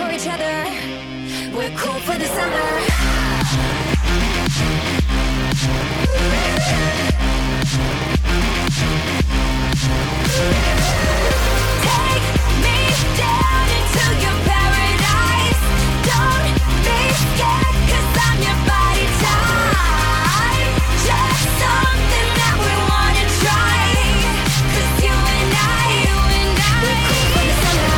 for each other. We're cool for the summer. Take me down into your paradise. Don't be scared, 'cause I'm your body type. Just something that we wanna try. 'Cause you and I, we're cool for the summer.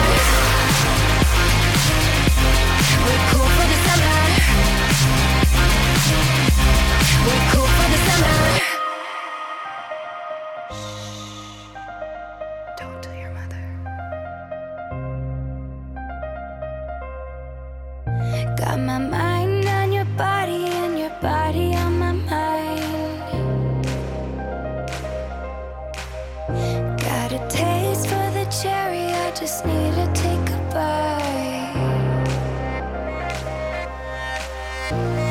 We're cool for the summer. We're cool for the summer. Don't tell your mother. Got my mind on your body and your body on my mind. Got a taste for the cherry, I just need to take a bite.